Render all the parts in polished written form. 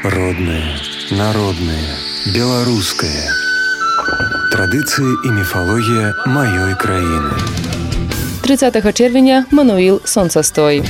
Родное, народное, белорусское. Традыцыі і міфалогія маёй краіны. 30 чэрвеня Мануіл сонцастой.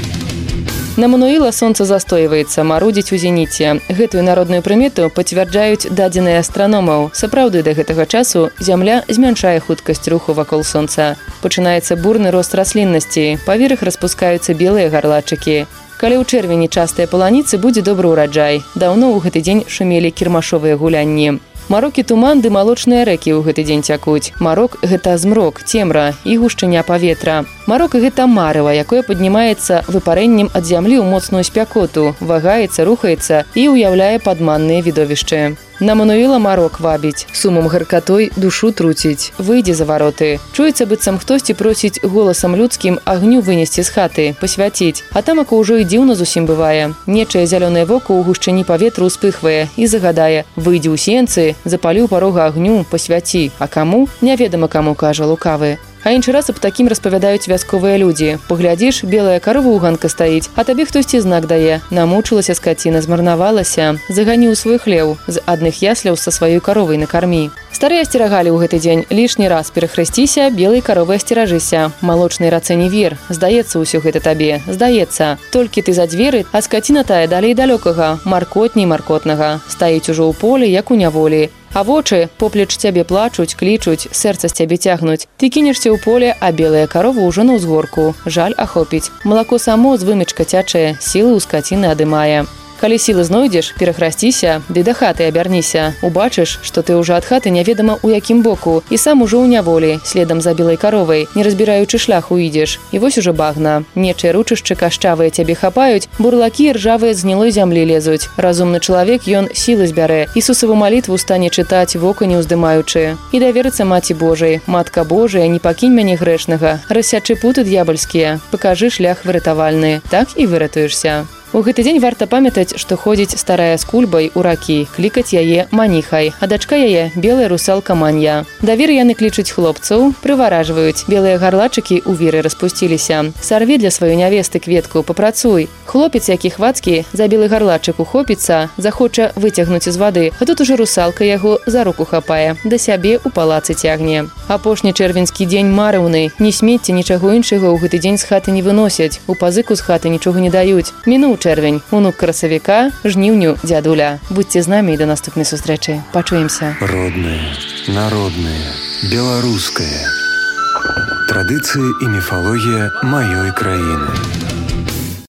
На Мануіла сонца застойваецца, марудзіць у зеніце. Гэтую народную прымету пацвярджаюць дадзеныя астраномаў. Сапраўды, да гэтага часу зямля змяншае хуткасць руху вакол сонца. Пачынаецца бурны рост расліннасці, паверх распускаюцца белыя гарлачыкі. Калі ў чэрвені частыя паланіцы, будзе добры ўраджай. Даўно ў гэты дзень шумелі кірмашовыя гулянні. Марок і туман ды малочныя рэкі ў гэты дзень цякуць. Марок – гэта змрок, цемра і гушчыня паветра. Марок – гэта марыва, якое паднімаецца выпарэннем ад зямлі ў моцную спякоту, вагаецца, рухаецца і ўяўляе падманныя відовішчы. На Мануіла марок вабіць, сумам гаркатой душу труціць, выйдзе за вароты. Чуецца, быццам хтосьці просіць голасам людскім агню вынесці з хаты, пасвяціць. А тамака ўжо і дзіўна зусім бывае. Нечае зялёнае вока ў гушчыні паветра ўспыхвае і загадае: выйдзі ў сенцы, запалі ў парога агню, пасвяці. А каму? Няведама каму, кажа лукавы. А іншы раз аб такім распавядаюць вясковыя людзі. Паглядзіш, белая карова ў ганка стаіць, а табе хтосьці знак дае. Намучылася скаціна, змарнавалася, загані ў свой хлеў, з адных ясляў са сваёй каровай накармі. Старыя асцерагалі ў гэты дзень: лішні раз перахрысціся, белай каровы асцеражыся. Малочнай рацэ не вер, здаецца ўсё гэта табе, здаецца. Толькі ты за дзверы, а скаціна тая далей далёкага, маркотней маркотнага. Стаіць ужо ў полі, як у няволі. А вочы поплеч цябе плачуць, клічуць, сэрца з цябе цягнуць. Ты кінешся ў поле, а белая карова ўжо на ўзгорку. Жаль ахопіць. Малако само з вымечка цячэ, сілы ў скаціны адымае. Калі сілы знойдзеш, перахрасціся, ды да хаты абярніся. Убачыш, што ты ўжо ад хаты няведама ў якім боку, і сам ужо ў няволі, следам за белай каровай, не разбіраючы шляху ідзеш. І вось ужо багна. Нечыя ручышчы кашчавыя цябе хапаюць, бурлакі ржавыя з гнілой зямлі лезуць. Разумны чалавек, ён сілы збярэ, Ісусаву малітву стане чытаць, вока не ўздымаючы. І даверыцца Маці Божай: Матка Божая, не пакінь мяне грэшнага, рассячы путы д'ябальскія, пакажы шлях выратавальны, так і выратуешся. У гэты дзень варта памятаць, што ходзіць старая з кульбай у ракі, клікаць яе Маніхай, а дачка яе белая русалка Манья. Да веры яны клічуць хлопцаў, прываражваюць. Белыя гарлачыкі ў веры распусціліся. Сарві для сваёй нявесты кветку, папрацуй. Хлопец, які хвацкі, за белы гарлачык ухопіцца, захоча выцягнуць з вады, а тут ужо русалка яго за руку хапае, да сябе ў палацы цягне. Апошні чэрвеньскі дзень марыўны. Не смецце, нічаго іншага ў гэты дзень з хаты не выносяць, у пазыку з хаты нічога не даюць. Мінуў чэрвень, унук красавіка, жніўню дзядуля. Будьце з намі і да наступнай сустрэчы. Пачуемся. Родное, народное, беларускае. Традыцыі і міфалогія маёй краіны.